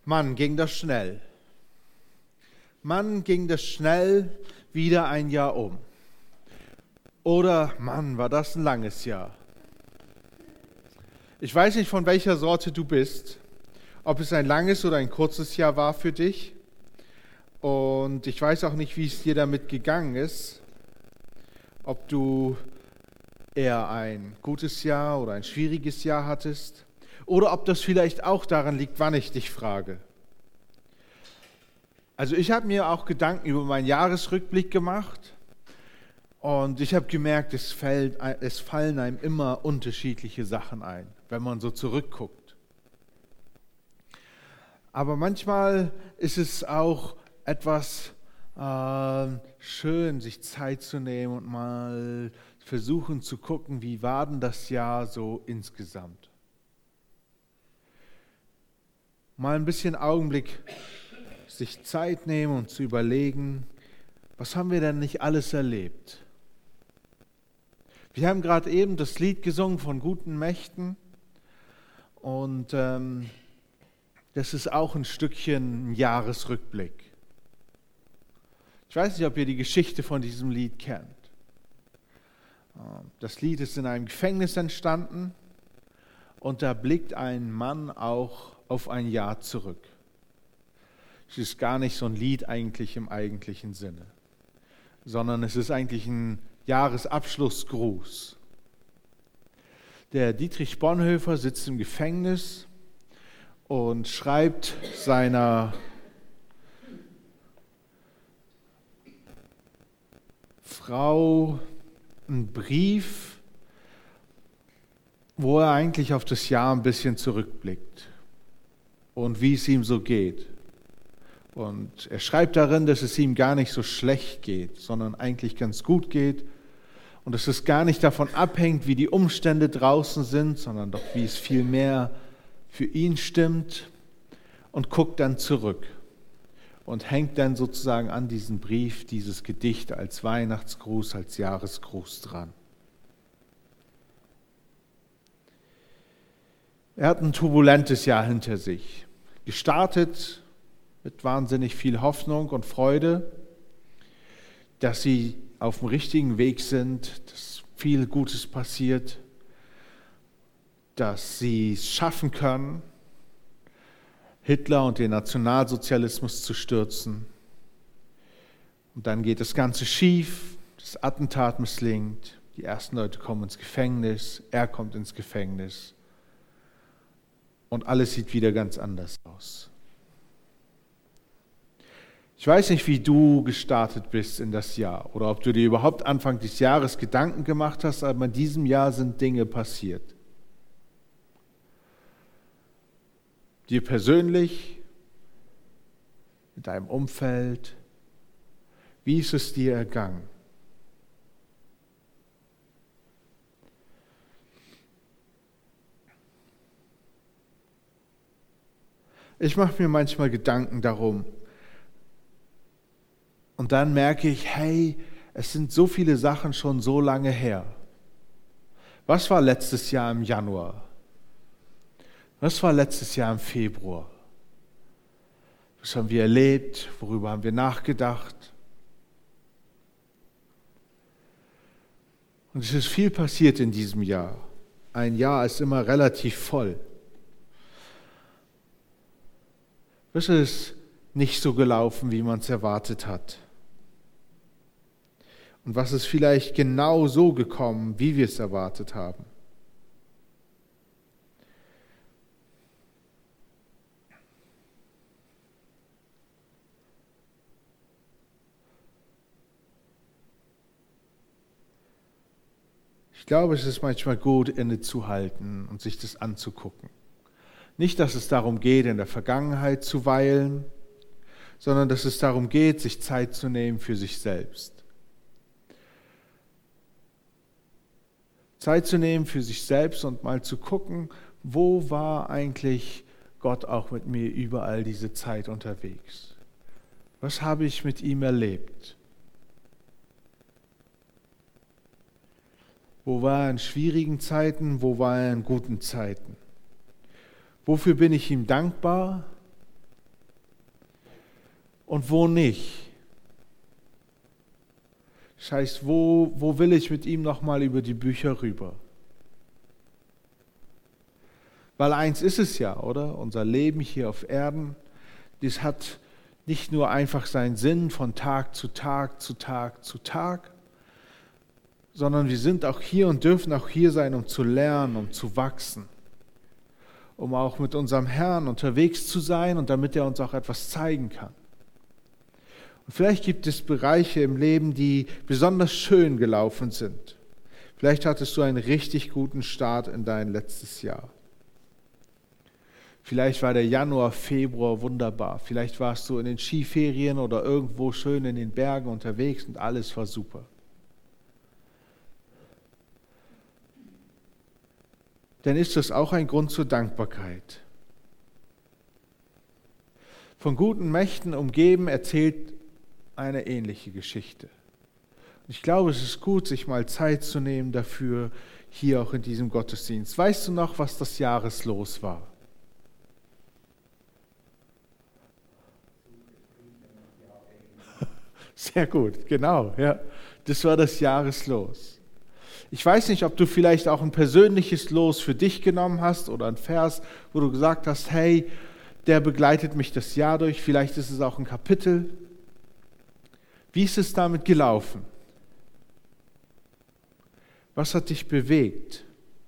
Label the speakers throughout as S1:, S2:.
S1: Mann, ging das schnell. Mann, ging das schnell, wieder ein Jahr um. Oder, Mann, war das ein langes Jahr. Ich weiß nicht, von welcher Sorte du bist, ob es ein langes oder ein kurzes Jahr war für dich. Und ich weiß auch nicht, wie es dir damit gegangen ist, ob du eher ein gutes Jahr oder ein schwieriges Jahr hattest. Oder ob das vielleicht auch daran liegt, wann ich dich frage. Also ich habe mir auch Gedanken über meinen Jahresrückblick gemacht und ich habe gemerkt, es fallen einem immer unterschiedliche Sachen ein, wenn man so zurückguckt. Aber manchmal ist es auch etwas schön, sich Zeit zu nehmen und mal versuchen zu gucken, wie war denn das Jahr so insgesamt. Mal ein bisschen Augenblick sich Zeit nehmen und zu überlegen, was haben wir denn nicht alles erlebt? Wir haben gerade eben das Lied gesungen von guten Mächten und das ist auch ein Stückchen ein Jahresrückblick. Ich weiß nicht, ob ihr die Geschichte von diesem Lied kennt. Das Lied ist in einem Gefängnis entstanden und da blickt ein Mann auch auf ein Jahr zurück. Es ist gar nicht so ein Lied eigentlich im eigentlichen Sinne, sondern es ist eigentlich ein Jahresabschlussgruß. Der Dietrich Bonhoeffer sitzt im Gefängnis und schreibt seiner Frau einen Brief, wo er eigentlich auf das Jahr ein bisschen zurückblickt und wie es ihm so geht. Und er schreibt darin, dass es ihm gar nicht so schlecht geht, sondern eigentlich ganz gut geht und dass es gar nicht davon abhängt, wie die Umstände draußen sind, sondern doch wie es viel mehr für ihn stimmt, und guckt dann zurück und hängt dann sozusagen an diesen Brief, dieses Gedicht als Weihnachtsgruß, als Jahresgruß dran. Er hat ein turbulentes Jahr hinter sich. Gestartet mit wahnsinnig viel Hoffnung und Freude, dass sie auf dem richtigen Weg sind, dass viel Gutes passiert, dass sie es schaffen können, Hitler und den Nationalsozialismus zu stürzen. Und dann geht das Ganze schief, das Attentat misslingt, die ersten Leute kommen ins Gefängnis, er kommt ins Gefängnis und alles sieht wieder ganz anders aus. Ich weiß nicht, wie du gestartet bist in das Jahr oder ob du dir überhaupt Anfang des Jahres Gedanken gemacht hast, aber in diesem Jahr sind Dinge passiert. Dir persönlich, in deinem Umfeld, wie ist es dir ergangen? Ich mache mir manchmal Gedanken darum und dann merke ich, hey, es sind so viele Sachen schon so lange her. Was war letztes Jahr im Januar? Was war letztes Jahr im Februar? Was haben wir erlebt? Worüber haben wir nachgedacht? Und es ist viel passiert in diesem Jahr. Ein Jahr ist immer relativ voll. Es ist nicht so gelaufen, wie man es erwartet hat. Und was ist vielleicht genau so gekommen, wie wir es erwartet haben? Ich glaube, es ist manchmal gut, innezuhalten und sich das anzugucken. Nicht, dass es darum geht, in der Vergangenheit zu weilen, sondern dass es darum geht, sich Zeit zu nehmen für sich selbst. Zeit zu nehmen für sich selbst und mal zu gucken, wo war eigentlich Gott auch mit mir über all diese Zeit unterwegs? Was habe ich mit ihm erlebt? Wo war er in schwierigen Zeiten? Wo war er in guten Zeiten? Wofür bin ich ihm dankbar? und wo nicht. Das heißt, wo will ich mit ihm nochmal über die Bücher rüber? Weil eins ist es ja, oder? Unser Leben hier auf Erden, das hat nicht nur einfach seinen Sinn von Tag zu Tag zu Tag zu Tag, sondern wir sind auch hier und dürfen auch hier sein, um zu lernen, um zu wachsen, um auch mit unserem Herrn unterwegs zu sein und damit er uns auch etwas zeigen kann. Und vielleicht gibt es Bereiche im Leben, die besonders schön gelaufen sind. Vielleicht hattest du einen richtig guten Start in dein letztes Jahr. Vielleicht war der Januar, Februar wunderbar. Vielleicht warst du in den Skiferien oder irgendwo schön in den Bergen unterwegs und alles war super. Dann ist das auch ein Grund zur Dankbarkeit. Von guten Mächten umgeben erzählt eine ähnliche Geschichte. Und ich glaube, es ist gut, sich mal Zeit zu nehmen dafür, hier auch in diesem Gottesdienst. Weißt du noch, was das Jahreslos war? Sehr gut, genau, ja. Das war das Jahreslos. Ich weiß nicht, ob du vielleicht auch ein persönliches Los für dich genommen hast oder ein Vers, wo du gesagt hast, hey, der begleitet mich das Jahr durch. Vielleicht ist es auch ein Kapitel. Wie ist es damit gelaufen? Was hat dich bewegt?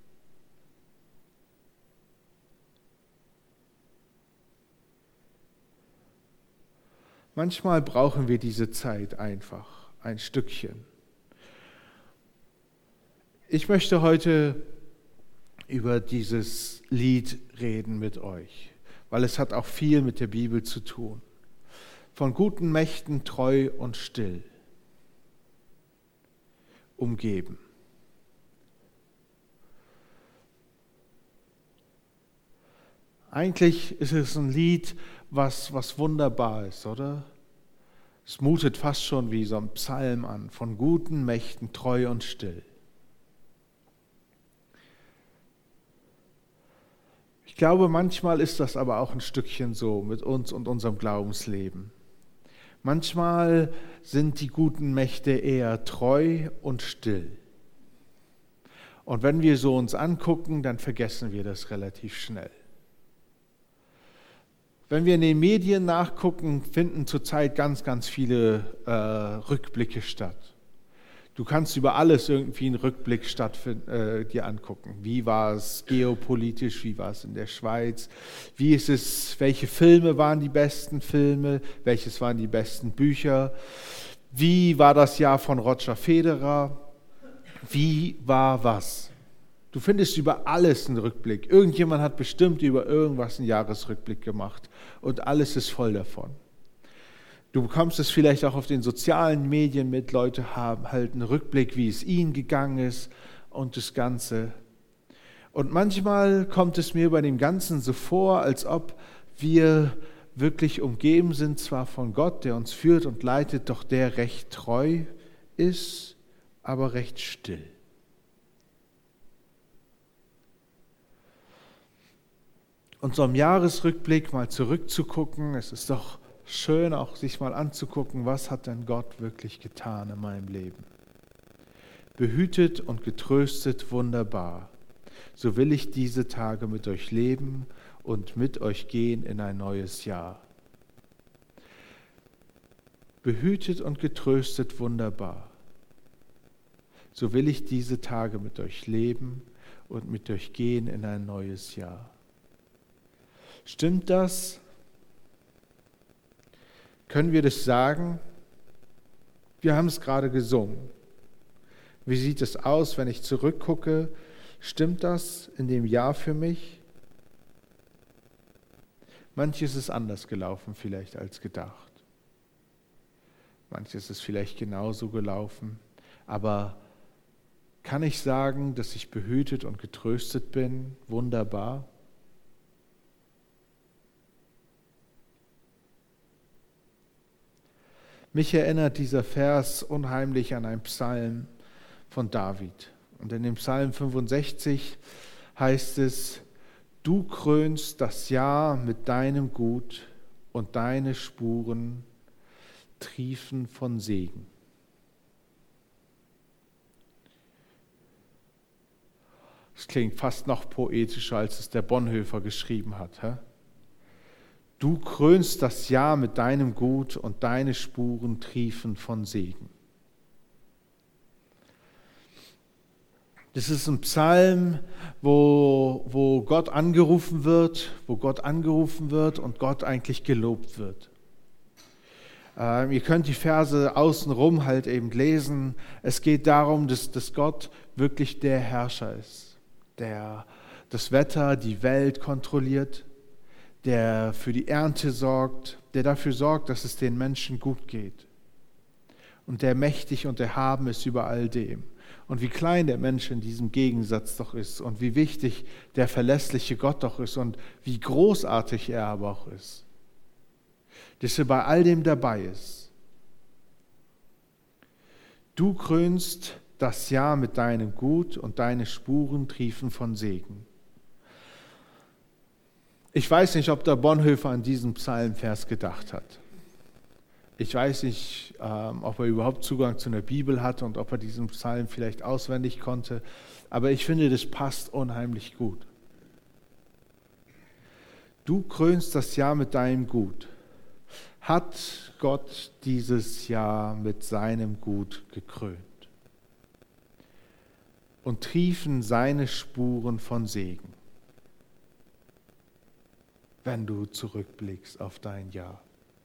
S1: Manchmal brauchen wir diese Zeit einfach, ein Stückchen. Ich möchte heute über dieses Lied reden mit euch, weil es hat auch viel mit der Bibel zu tun. Von guten Mächten treu und still, umgeben. Eigentlich ist es ein Lied, was wunderbar ist, oder? Es mutet fast schon wie so ein Psalm an, von guten Mächten treu und still. Ich glaube, manchmal ist das aber auch ein Stückchen so mit uns und unserem Glaubensleben. Manchmal sind die guten Mächte eher treu und still. Und wenn wir so uns angucken, dann vergessen wir das relativ schnell. Wenn wir in den Medien nachgucken, finden zurzeit ganz, ganz viele Rückblicke statt. Du kannst über alles irgendwie einen Rückblick dir angucken. Wie war es geopolitisch, wie war es in der Schweiz, wie ist es, welche Filme waren die besten Filme, welches waren die besten Bücher, wie war das Jahr von Roger Federer, wie war was. Du findest über alles einen Rückblick. Irgendjemand hat bestimmt über irgendwas einen Jahresrückblick gemacht und alles ist voll davon. Du bekommst es vielleicht auch auf den sozialen Medien mit, Leute haben halt einen Rückblick, wie es ihnen gegangen ist und das Ganze. Und manchmal kommt es mir bei dem Ganzen so vor, als ob wir wirklich umgeben sind, zwar von Gott, der uns führt und leitet, doch der recht treu ist, aber recht still. Und so im Jahresrückblick mal zurückzugucken, es ist doch schön, auch sich mal anzugucken, was hat denn Gott wirklich getan in meinem Leben. Behütet und getröstet wunderbar. So will ich diese Tage mit euch leben und mit euch gehen in ein neues Jahr. Behütet und getröstet wunderbar. So will ich diese Tage mit euch leben und mit euch gehen in ein neues Jahr. Stimmt das? Können wir das sagen? Wir haben es gerade gesungen. Wie sieht es aus, wenn ich zurückgucke? Stimmt das in dem Jahr für mich? Manches ist anders gelaufen vielleicht als gedacht. Manches ist vielleicht genauso gelaufen. Aber kann ich sagen, dass ich behütet und getröstet bin? Wunderbar. Mich erinnert dieser Vers unheimlich an einen Psalm von David. Und in dem Psalm 65 heißt es, du krönst das Jahr mit deinem Gut und deine Spuren triefen von Segen. Das klingt fast noch poetischer, als es der Bonhoeffer geschrieben hat. Hä? Du krönst das Jahr mit deinem Gut und deine Spuren triefen von Segen. Das ist ein Psalm, wo Gott angerufen wird, und Gott eigentlich gelobt wird. Ihr könnt die Verse außenrum halt eben lesen. Es geht darum, dass Gott wirklich der Herrscher ist, der das Wetter, die Welt kontrolliert, der für die Ernte sorgt, der dafür sorgt, dass es den Menschen gut geht. Und der mächtig und erhaben ist über all dem. Und wie klein der Mensch in diesem Gegensatz doch ist und wie wichtig der verlässliche Gott doch ist und wie großartig er aber auch ist. Dass er bei all dem dabei ist. Du krönst das Jahr mit deinem Gut und deine Spuren triefen von Segen. Ich weiß nicht, ob der Bonhoeffer an diesen Psalmvers gedacht hat. Ich weiß nicht, ob er überhaupt Zugang zu einer Bibel hatte und ob er diesen Psalm vielleicht auswendig konnte. Aber ich finde, das passt unheimlich gut. Du krönst das Jahr mit deinem Gut. Hat Gott dieses Jahr mit seinem Gut gekrönt? Und triefen seine Spuren von Segen, wenn du zurückblickst auf dein Jahr.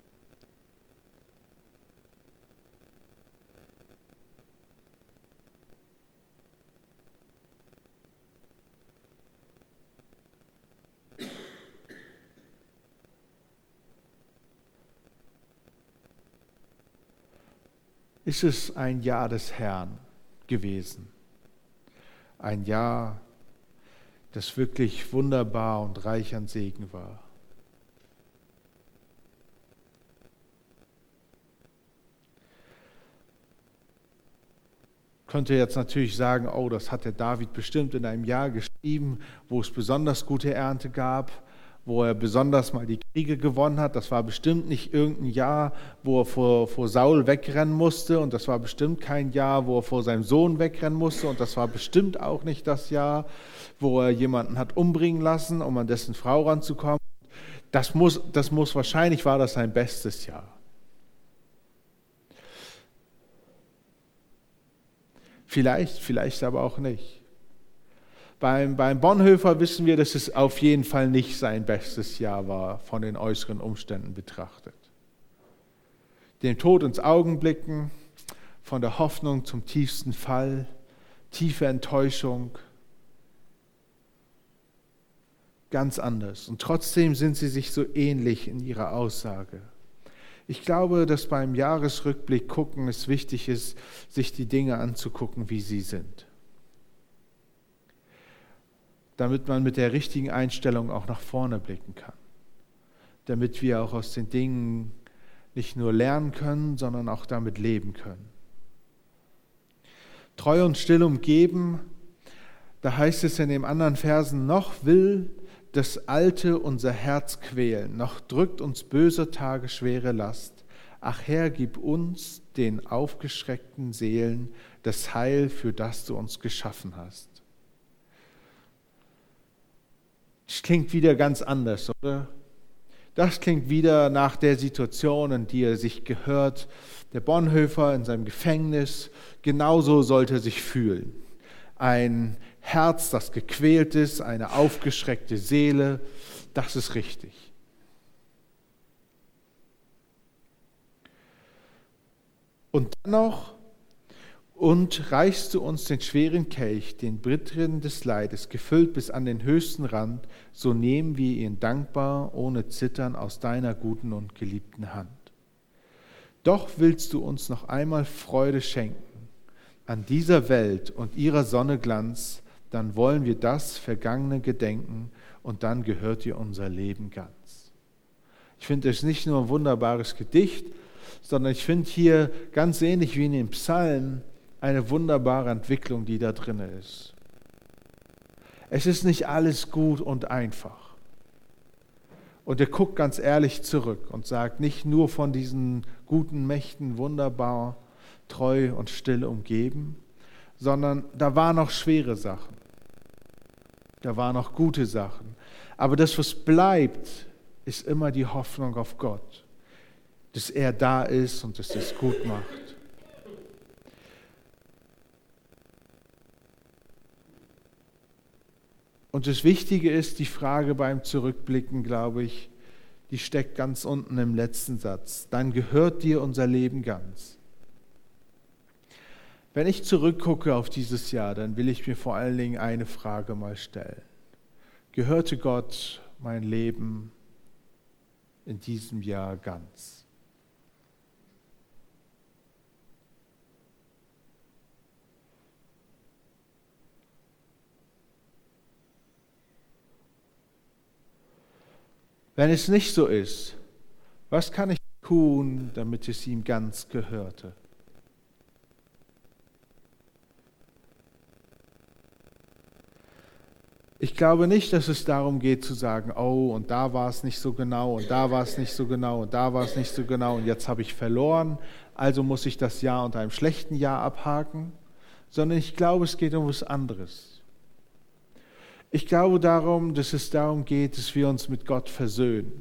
S1: Ist es ein Jahr des Herrn gewesen? Ein Jahr, das wirklich wunderbar und reich an Segen war. Könnte jetzt natürlich sagen, oh, das hat der David bestimmt in einem Jahr geschrieben, wo es besonders gute Ernte gab, wo er besonders mal die Kriege gewonnen hat. Das war bestimmt nicht irgendein Jahr, wo er vor Saul wegrennen musste, und das war bestimmt kein Jahr, wo er vor seinem Sohn wegrennen musste, und das war bestimmt auch nicht das Jahr, wo er jemanden hat umbringen lassen, um an dessen Frau ranzukommen. Das muss wahrscheinlich, war das sein bestes Jahr. Vielleicht aber auch nicht. Beim Bonhoeffer wissen wir, dass es auf jeden Fall nicht sein bestes Jahr war, von den äußeren Umständen betrachtet. Dem Tod ins Auge blicken, von der Hoffnung zum tiefsten Fall, tiefe Enttäuschung, ganz anders. Und trotzdem sind sie sich so ähnlich in ihrer Aussage. Ich glaube, dass beim Jahresrückblick gucken es wichtig ist, sich die Dinge anzugucken, wie sie sind. Damit man mit der richtigen Einstellung auch nach vorne blicken kann. Damit wir auch aus den Dingen nicht nur lernen können, sondern auch damit leben können. Treu und still umgeben, da heißt es in den anderen Versen, noch will das Alte unser Herz quälen, noch drückt uns böser Tage schwere Last. Ach Herr, gib uns, den aufgeschreckten Seelen, das Heil, für das du uns geschaffen hast. Das klingt wieder ganz anders, oder? Das klingt wieder nach der Situation, in die er sich gehört. Der Bonhoeffer in seinem Gefängnis, genauso sollte er sich fühlen. Ein Herz, das gequält ist, eine aufgeschreckte Seele, das ist richtig. Und dennoch, und reichst du uns den schweren Kelch, den bitteren des Leides, gefüllt bis an den höchsten Rand, so nehmen wir ihn dankbar, ohne Zittern, aus deiner guten und geliebten Hand. Doch willst du uns noch einmal Freude schenken an dieser Welt und ihrer Sonne Glanz, dann wollen wir das Vergangene gedenken und dann gehört dir unser Leben ganz. Ich finde es nicht nur ein wunderbares Gedicht, sondern ich finde hier ganz ähnlich wie in den Psalmen eine wunderbare Entwicklung, die da drin ist. Es ist nicht alles gut und einfach. Und er guckt ganz ehrlich zurück und sagt, nicht nur von diesen guten Mächten wunderbar, treu und still umgeben, sondern da waren noch schwere Sachen. Da waren noch gute Sachen. Aber das, was bleibt, ist immer die Hoffnung auf Gott, dass er da ist und dass er es gut macht. Und das Wichtige ist, die Frage beim Zurückblicken, glaube ich, die steckt ganz unten im letzten Satz. Dann gehört dir unser Leben ganz. Wenn ich zurückgucke auf dieses Jahr, dann will ich mir vor allen Dingen eine Frage mal stellen. Gehörte Gott mein Leben in diesem Jahr ganz? Wenn es nicht so ist, was kann ich tun, damit es ihm ganz gehörte? Ich glaube nicht, dass es darum geht zu sagen, oh, und da war es nicht so genau, und da war es nicht so genau, und da war es nicht so genau, und jetzt habe ich verloren, also muss ich das Jahr unter einem schlechten Jahr abhaken, sondern ich glaube, es geht um was anderes. Ich glaube darum, dass es darum geht, dass wir uns mit Gott versöhnen.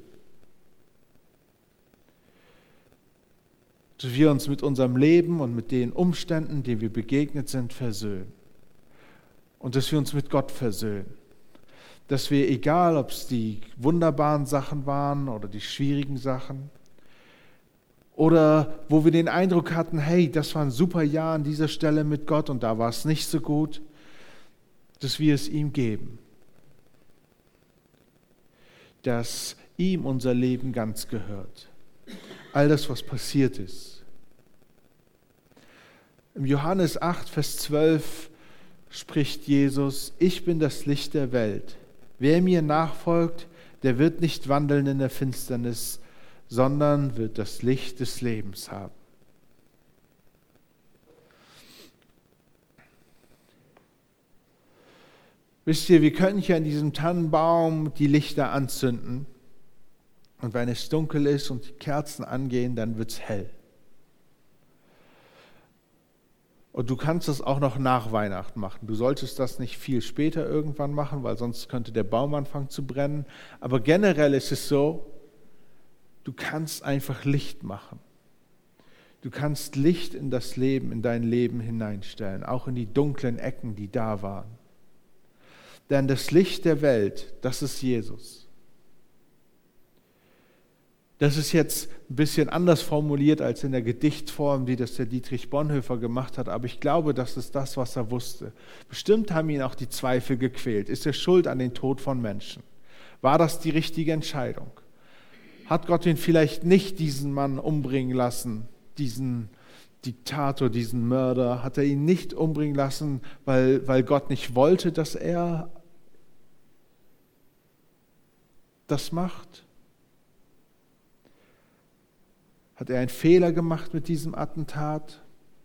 S1: Dass wir uns mit unserem Leben und mit den Umständen, denen wir begegnet sind, versöhnen. Und dass wir uns mit Gott versöhnen. Dass wir, egal ob es die wunderbaren Sachen waren oder die schwierigen Sachen, oder wo wir den Eindruck hatten, hey, das war ein super Jahr an dieser Stelle mit Gott und da war es nicht so gut, dass wir es ihm geben. Dass ihm unser Leben ganz gehört. All das, was passiert ist. Im Johannes 8, Vers 12 spricht Jesus, ich bin das Licht der Welt. Wer mir nachfolgt, der wird nicht wandeln in der Finsternis, sondern wird das Licht des Lebens haben. Wisst ihr, wir können hier an diesem Tannenbaum die Lichter anzünden und wenn es dunkel ist und die Kerzen angehen, dann wird es hell. Und du kannst das auch noch nach Weihnachten machen. Du solltest das nicht viel später irgendwann machen, weil sonst könnte der Baum anfangen zu brennen. Aber generell ist es so, du kannst einfach Licht machen. Du kannst Licht in das Leben, in dein Leben hineinstellen, auch in die dunklen Ecken, die da waren. Denn das Licht der Welt, das ist Jesus. Das ist jetzt ein bisschen anders formuliert als in der Gedichtform, die das der Dietrich Bonhoeffer gemacht hat, aber ich glaube, das ist das, was er wusste. Bestimmt haben ihn auch die Zweifel gequält. Ist er schuld an den Tod von Menschen? War das die richtige Entscheidung? Hat Gott ihn vielleicht nicht diesen Mann umbringen lassen, diesen Diktator, diesen Mörder? Hat er ihn nicht umbringen lassen, weil Gott nicht wollte, dass er das macht? Hat er einen Fehler gemacht mit diesem Attentat?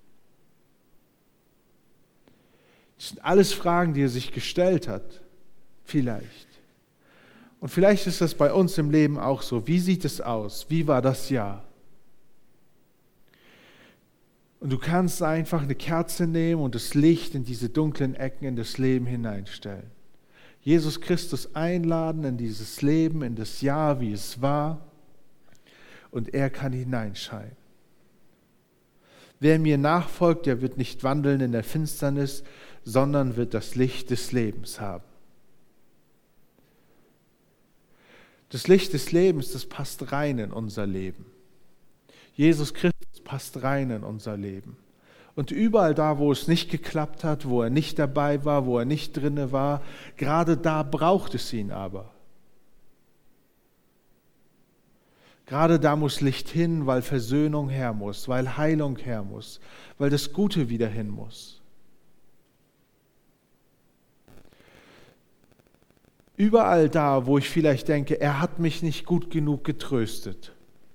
S1: Das sind alles Fragen, die er sich gestellt hat. Vielleicht. Und vielleicht ist das bei uns im Leben auch so. Wie sieht es aus? Wie war das Jahr? Und du kannst einfach eine Kerze nehmen und das Licht in diese dunklen Ecken in das Leben hineinstellen. Jesus Christus einladen in dieses Leben, in das Jahr, wie es war. Und er kann hineinscheinen. Wer mir nachfolgt, der wird nicht wandeln in der Finsternis, sondern wird das Licht des Lebens haben. Das Licht des Lebens, das passt rein in unser Leben. Jesus Christus passt rein in unser Leben. Und überall da, wo es nicht geklappt hat, wo er nicht dabei war, wo er nicht drinne war, gerade da braucht es ihn aber. Gerade da muss Licht hin, weil Versöhnung her muss, weil Heilung her muss, weil das Gute wieder hin muss. Überall da, wo ich vielleicht denke, er hat mich nicht gut genug getröstet.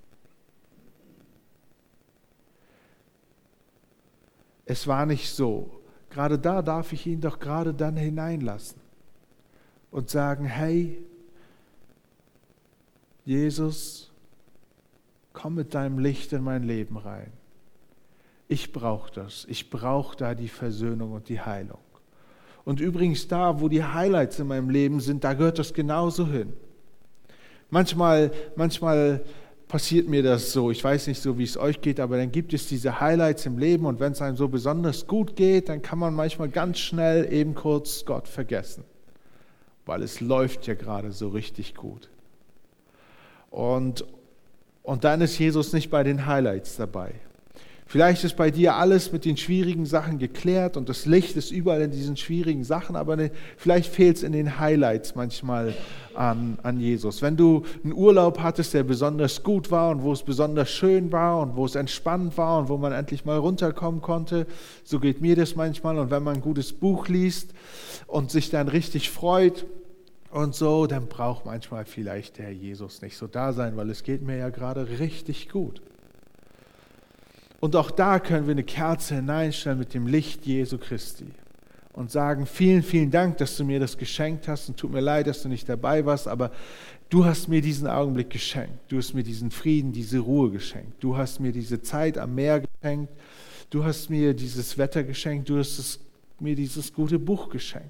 S1: Es war nicht so. Gerade da darf ich ihn doch gerade dann hineinlassen und sagen, hey, Jesus, komm mit deinem Licht in mein Leben rein. Ich brauche das. Ich brauche da die Versöhnung und die Heilung. Und übrigens da, wo die Highlights in meinem Leben sind, da gehört das genauso hin. Manchmal passiert mir das so, ich weiß nicht so, wie es euch geht, aber dann gibt es diese Highlights im Leben und wenn es einem so besonders gut geht, dann kann man manchmal ganz schnell eben kurz Gott vergessen, weil es läuft ja gerade so richtig gut. Und dann ist Jesus nicht bei den Highlights dabei. Vielleicht ist bei dir alles mit den schwierigen Sachen geklärt und das Licht ist überall in diesen schwierigen Sachen, aber vielleicht fehlt es in den Highlights manchmal an Jesus. Wenn du einen Urlaub hattest, der besonders gut war und wo es besonders schön war und wo es entspannt war und wo man endlich mal runterkommen konnte, so geht mir das manchmal. Und wenn man ein gutes Buch liest und sich dann richtig freut und so, dann braucht manchmal vielleicht der Jesus nicht so da sein, weil es geht mir ja gerade richtig gut. Und auch da können wir eine Kerze hineinstellen mit dem Licht Jesu Christi und sagen, vielen, vielen Dank, dass du mir das geschenkt hast und tut mir leid, dass du nicht dabei warst, aber du hast mir diesen Augenblick geschenkt. Du hast mir diesen Frieden, diese Ruhe geschenkt. Du hast mir diese Zeit am Meer geschenkt. Du hast mir dieses Wetter geschenkt. Du hast mir dieses gute Buch geschenkt.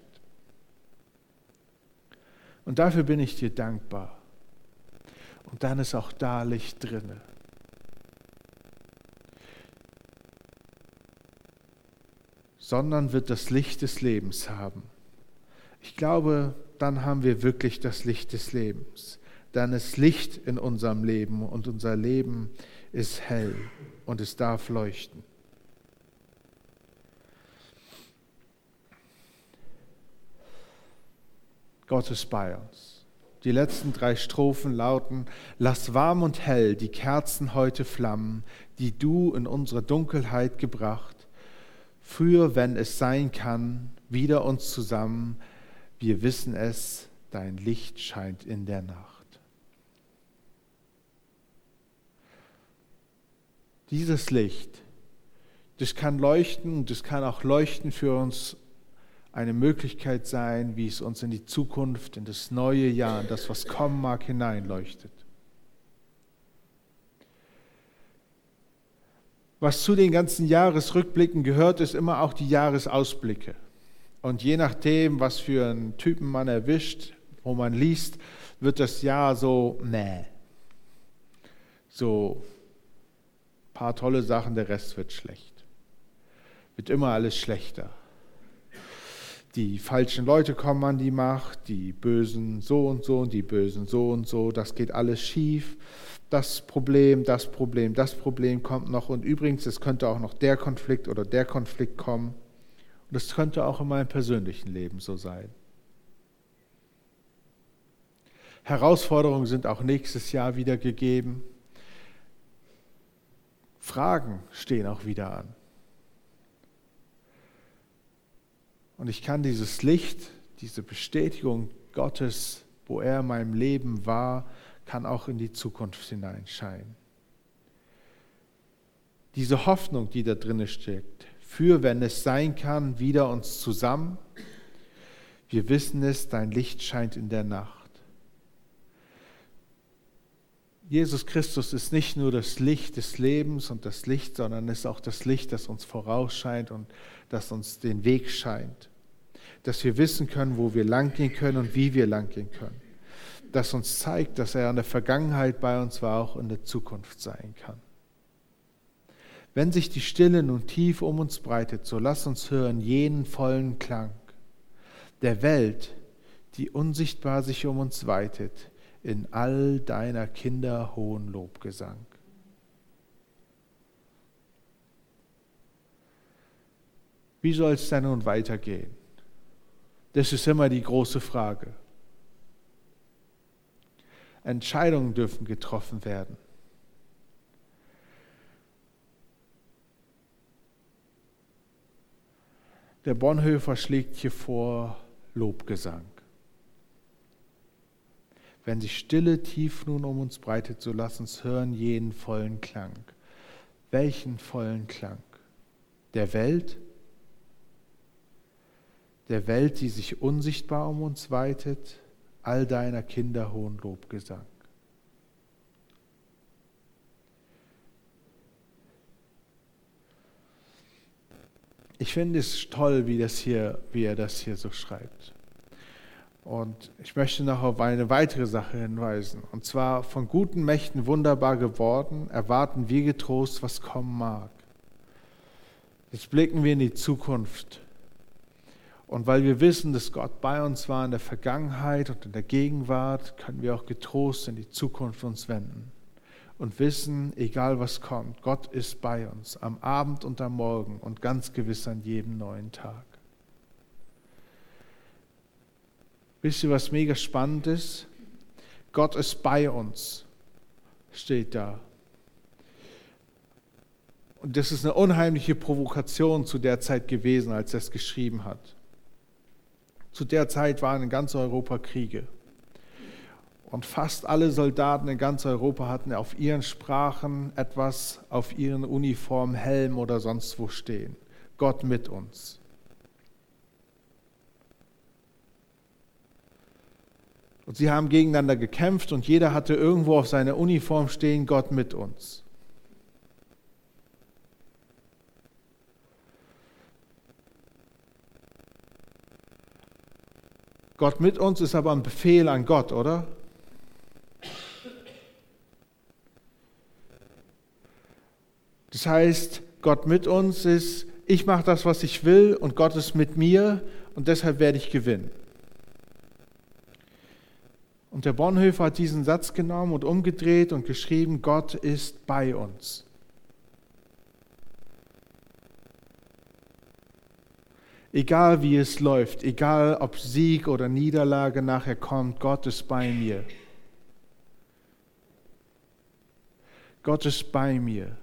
S1: Und dafür bin ich dir dankbar. Und dann ist auch da Licht drinne. Sondern wird das Licht des Lebens haben. Ich glaube, dann haben wir wirklich das Licht des Lebens. Dann ist Licht in unserem Leben und unser Leben ist hell und es darf leuchten. Gott ist bei uns. Die letzten 3 Strophen lauten: Lass warm und hell die Kerzen heute flammen, die du in unsere Dunkelheit gebracht. Für, wenn es sein kann, wieder uns zusammen. Wir wissen es, dein Licht scheint in der Nacht. Dieses Licht, das kann leuchten und das kann auch leuchten für uns eine Möglichkeit sein, wie es uns in die Zukunft, in das neue Jahr, in das, was kommen mag, hineinleuchtet. Was zu den ganzen Jahresrückblicken gehört, ist immer auch die Jahresausblicke. Und je nachdem, was für einen Typen man erwischt, wo man liest, wird das Jahr so ein paar tolle Sachen, der Rest wird schlecht. Wird immer alles schlechter. Die falschen Leute kommen an die Macht, die Bösen so und so und die Bösen so und so, das geht alles schief. Das Problem kommt noch und übrigens, es könnte auch noch der Konflikt oder der Konflikt kommen und es könnte auch in meinem persönlichen Leben so sein. Herausforderungen sind auch nächstes Jahr wieder gegeben. Fragen stehen auch wieder an. Und ich kann dieses Licht, diese Bestätigung Gottes, wo er in meinem Leben war, kann auch in die Zukunft hineinscheinen. Diese Hoffnung, die da drin steckt, für, wenn es sein kann, wieder uns zusammen. Wir wissen es, dein Licht scheint in der Nacht. Jesus Christus ist nicht nur das Licht des Lebens und das Licht, sondern ist auch das Licht, das uns vorausscheint und das uns den Weg scheint. Dass wir wissen können, wo wir langgehen können und wie wir langgehen können. Das uns zeigt, dass er in der Vergangenheit bei uns war, auch in der Zukunft sein kann. Wenn sich die Stille nun tief um uns breitet, so lass uns hören jenen vollen Klang der Welt, die unsichtbar sich um uns weitet, in all deiner Kinder hohen Lobgesang. Wie soll es denn nun weitergehen? Das ist immer die große Frage. Entscheidungen dürfen getroffen werden. Der Bonhoeffer schlägt hier vor Lobgesang. Wenn sich Stille tief nun um uns breitet, so lass uns hören jenen vollen Klang. Welchen vollen Klang? Der Welt? Der Welt, die sich unsichtbar um uns weitet, all deiner Kinder hohen Lobgesang. Ich finde es toll, wie er das hier so schreibt. Und ich möchte noch auf eine weitere Sache hinweisen. Und zwar: Von guten Mächten wunderbar geworden, erwarten wir getrost, was kommen mag. Jetzt blicken wir in die Zukunft. Und weil wir wissen, dass Gott bei uns war in der Vergangenheit und in der Gegenwart, können wir auch getrost in die Zukunft uns wenden. Und wissen, egal was kommt, Gott ist bei uns, am Abend und am Morgen und ganz gewiss an jedem neuen Tag. Wisst ihr, was mega spannend ist? Gott ist bei uns, steht da. Und das ist eine unheimliche Provokation zu der Zeit gewesen, als er es geschrieben hat. Zu der Zeit waren in ganz Europa Kriege. Und fast alle Soldaten in ganz Europa hatten auf ihren Sprachen etwas auf ihren Uniformen, Helm oder sonst wo stehen. Gott mit uns. Und sie haben gegeneinander gekämpft und jeder hatte irgendwo auf seiner Uniform stehen: Gott mit uns. Gott mit uns ist aber ein Befehl an Gott, oder? Das heißt, Gott mit uns ist: Ich mache das, was ich will, und Gott ist mit mir und deshalb werde ich gewinnen. Und der Bonhoeffer hat diesen Satz genommen und umgedreht und geschrieben: Gott ist bei uns. Egal wie es läuft, egal ob Sieg oder Niederlage nachher kommt, Gott ist bei mir. Gott ist bei mir.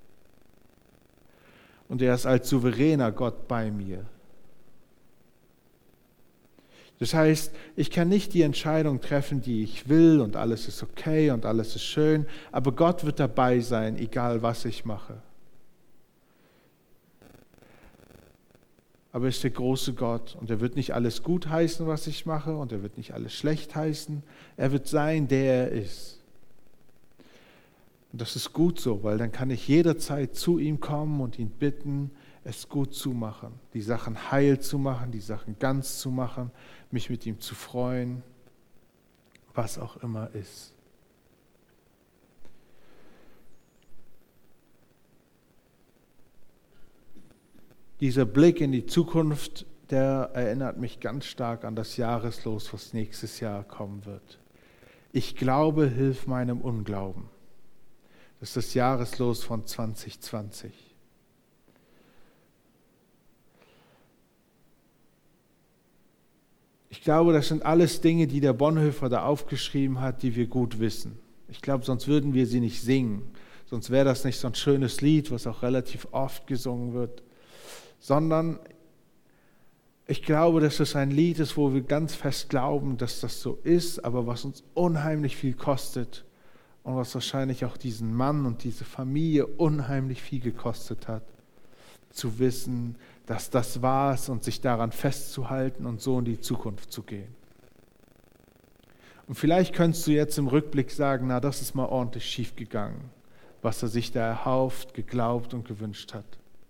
S1: Und er ist als souveräner Gott bei mir. Das heißt, ich kann nicht die Entscheidung treffen, die ich will, und alles ist okay und alles ist schön, aber Gott wird dabei sein, egal was ich mache. Aber er ist der große Gott und er wird nicht alles gut heißen, was ich mache, und er wird nicht alles schlecht heißen. Er wird sein, der er ist. Und das ist gut so, weil dann kann ich jederzeit zu ihm kommen und ihn bitten, es gut zu machen, die Sachen heil zu machen, die Sachen ganz zu machen, mich mit ihm zu freuen, was auch immer ist. Dieser Blick in die Zukunft, der erinnert mich ganz stark an das Jahreslos, was nächstes Jahr kommen wird. Ich glaube, hilf meinem Unglauben. Das ist das Jahreslos von 2020. Ich glaube, das sind alles Dinge, die der Bonhoeffer da aufgeschrieben hat, die wir gut wissen. Ich glaube, sonst würden wir sie nicht singen. Sonst wäre das nicht so ein schönes Lied, was auch relativ oft gesungen wird. Sondern ich glaube, dass es ein Lied ist, wo wir ganz fest glauben, dass das so ist, aber was uns unheimlich viel kostet und was wahrscheinlich auch diesen Mann und diese Familie unheimlich viel gekostet hat, zu wissen, dass das war es und sich daran festzuhalten und so in die Zukunft zu gehen. Und vielleicht könntest du jetzt im Rückblick sagen: Na, das ist mal ordentlich schief gegangen, was er sich da erhofft, geglaubt und gewünscht hat.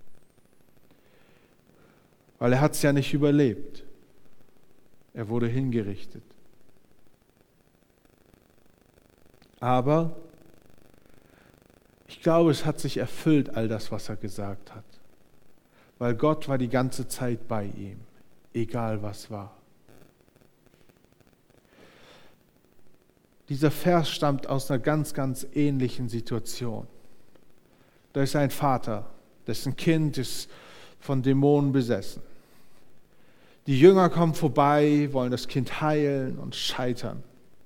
S1: Weil er hat es ja nicht überlebt. Er wurde hingerichtet. Aber ich glaube, es hat sich erfüllt, all das, was er gesagt hat. Weil Gott war die ganze Zeit bei ihm, egal was war. Dieser Vers stammt aus einer ganz, ganz ähnlichen Situation. Da ist ein Vater, dessen Kind ist von Dämonen besessen. Die Jünger kommen vorbei, wollen das Kind heilen und scheitern.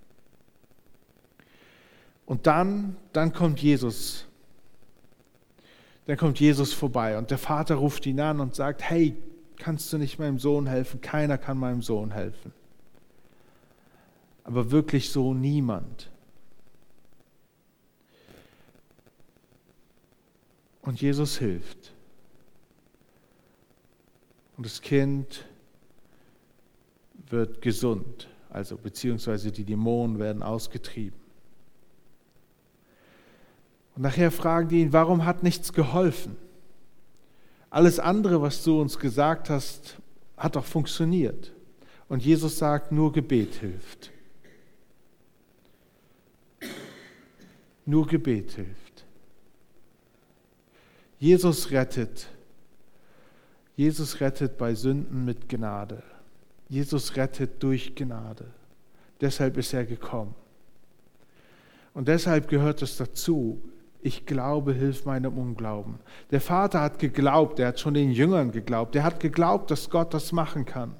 S1: Und dann kommt Jesus. Dann kommt Jesus vorbei und der Vater ruft ihn an und sagt: Hey, kannst du nicht meinem Sohn helfen? Keiner kann meinem Sohn helfen. Aber wirklich so niemand. Und Jesus hilft. Und das Kind wird gesund, also beziehungsweise die Dämonen werden ausgetrieben. Und nachher fragen die ihn: Warum hat nichts geholfen? Alles andere, was du uns gesagt hast, hat doch funktioniert. Und Jesus sagt, nur Gebet hilft. Nur Gebet hilft. Jesus rettet. Jesus rettet bei Sünden mit Gnade. Jesus rettet durch Gnade. Deshalb ist er gekommen. Und deshalb gehört es dazu, ich glaube, hilf meinem Unglauben. Der Vater hat geglaubt, er hat schon den Jüngern geglaubt, er hat geglaubt, dass Gott das machen kann.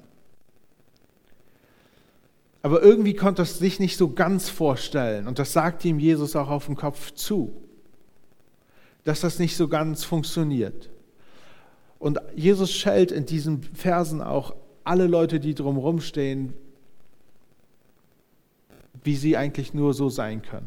S1: Aber irgendwie konnte er es sich nicht so ganz vorstellen und das sagt ihm Jesus auch auf den Kopf zu, dass das nicht so ganz funktioniert. Und Jesus schellt in diesen Versen auch alle Leute, die drumherum stehen, wie sie eigentlich nur so sein können.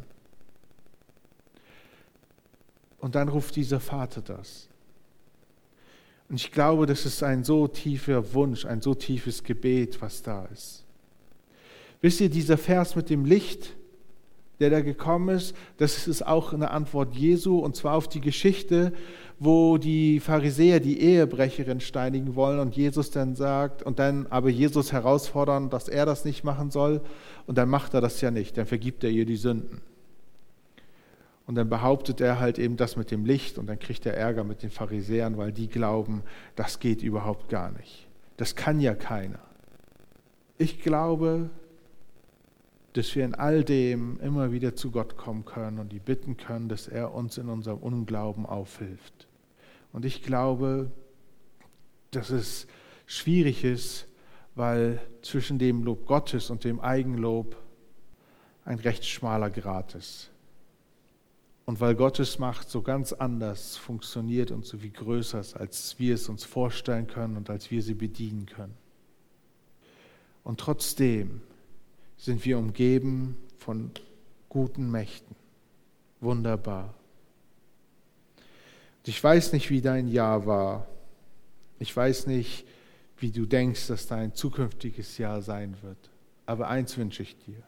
S1: Und dann ruft dieser Vater das. Und ich glaube, das ist ein so tiefer Wunsch, ein so tiefes Gebet, was da ist. Wisst ihr, dieser Vers mit dem Licht, der da gekommen ist, das ist auch eine Antwort Jesu, und zwar auf die Geschichte, wo die Pharisäer die Ehebrecherin steinigen wollen und Jesus dann sagt, und dann aber Jesus herausfordern, dass er das nicht machen soll, und dann macht er das ja nicht, dann vergibt er ihr die Sünden. Und dann behauptet er halt eben das mit dem Licht und dann kriegt er Ärger mit den Pharisäern, weil die glauben, das geht überhaupt gar nicht. Das kann ja keiner. Ich glaube, dass wir in all dem immer wieder zu Gott kommen können und die bitten können, dass er uns in unserem Unglauben aufhilft. Und ich glaube, dass es schwierig ist, weil zwischen dem Lob Gottes und dem Eigenlob ein recht schmaler Grat ist. Und weil Gottes Macht so ganz anders funktioniert und so viel größer ist, als wir es uns vorstellen können und als wir sie bedienen können. Und trotzdem sind wir umgeben von guten Mächten. Wunderbar. Und ich weiß nicht, wie dein Jahr war. Ich weiß nicht, wie du denkst, dass dein zukünftiges Jahr sein wird. Aber eins wünsche ich dir.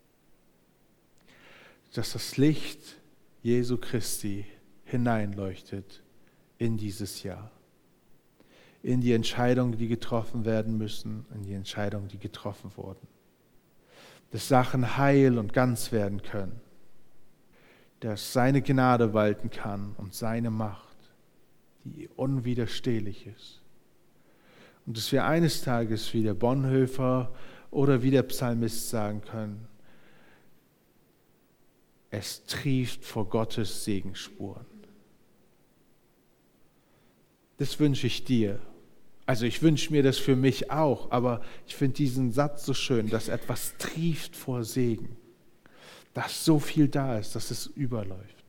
S1: Dass das Licht Jesu Christi hineinleuchtet in dieses Jahr. In die Entscheidungen, die getroffen werden müssen, in die Entscheidungen, die getroffen wurden. Dass Sachen heil und ganz werden können. Dass seine Gnade walten kann und seine Macht, die unwiderstehlich ist. Und dass wir eines Tages wie der Bonhoeffer oder wie der Psalmist sagen können, es trieft vor Gottes Segensspuren. Das wünsche ich dir. Also ich wünsche mir das für mich auch, aber ich finde diesen Satz so schön, dass etwas trieft vor Segen. Dass so viel da ist, dass es überläuft.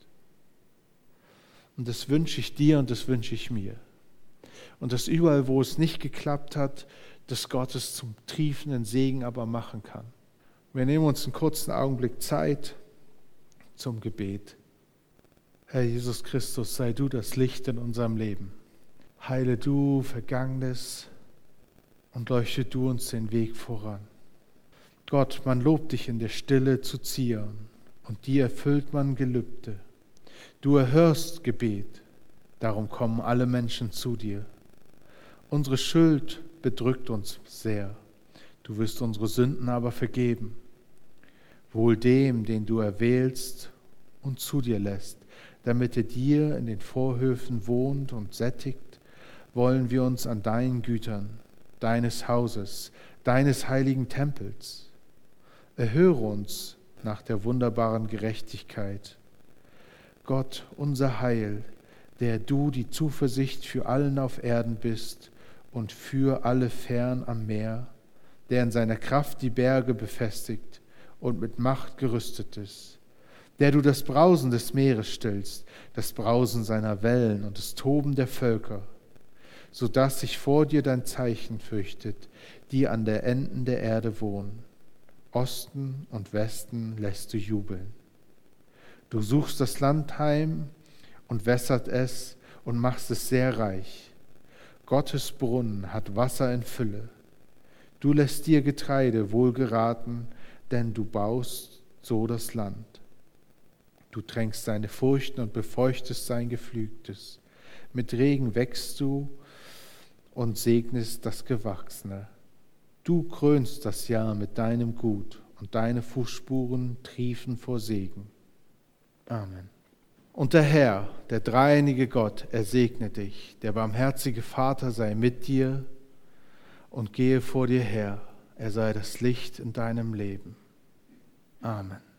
S1: Und das wünsche ich dir und das wünsche ich mir. Und dass überall, wo es nicht geklappt hat, dass Gott es zum triefenden Segen aber machen kann. Wir nehmen uns einen kurzen Augenblick Zeit zum Gebet. Herr Jesus Christus, sei du das Licht in unserem Leben. Heile du Vergangenes und leuchte du uns den Weg voran. Gott, man lobt dich in der Stille zu Zion und dir erfüllt man Gelübde. Du erhörst Gebet, darum kommen alle Menschen zu dir. Unsere Schuld bedrückt uns sehr, du wirst unsere Sünden aber vergeben. Wohl dem, den du erwählst und zu dir lässt, damit er dir in den Vorhöfen wohnt und sättigt, wollen wir uns an deinen Gütern, deines Hauses, deines heiligen Tempels. Erhöre uns nach der wunderbaren Gerechtigkeit. Gott, unser Heil, der du die Zuversicht für allen auf Erden bist und für alle fern am Meer, der in seiner Kraft die Berge befestigt und mit Macht gerüstet ist, der du das Brausen des Meeres stillst, das Brausen seiner Wellen und das Toben der Völker, so dass sich vor dir dein Zeichen fürchtet, die an der Enden der Erde wohnen. Osten und Westen lässt du jubeln. Du suchst das Land heim und wässert es und machst es sehr reich. Gottes Brunnen hat Wasser in Fülle. Du lässt dir Getreide wohlgeraten, denn du baust so das Land. Du tränkst seine Furchen und befeuchtest sein Geflügtes. Mit Regen wächst du und segnest das Gewachsene. Du krönst das Jahr mit deinem Gut und deine Fußspuren triefen vor Segen. Amen. Und der Herr, der dreieinige Gott, er segne dich. Der barmherzige Vater sei mit dir und gehe vor dir her. Er sei das Licht in deinem Leben. Amen.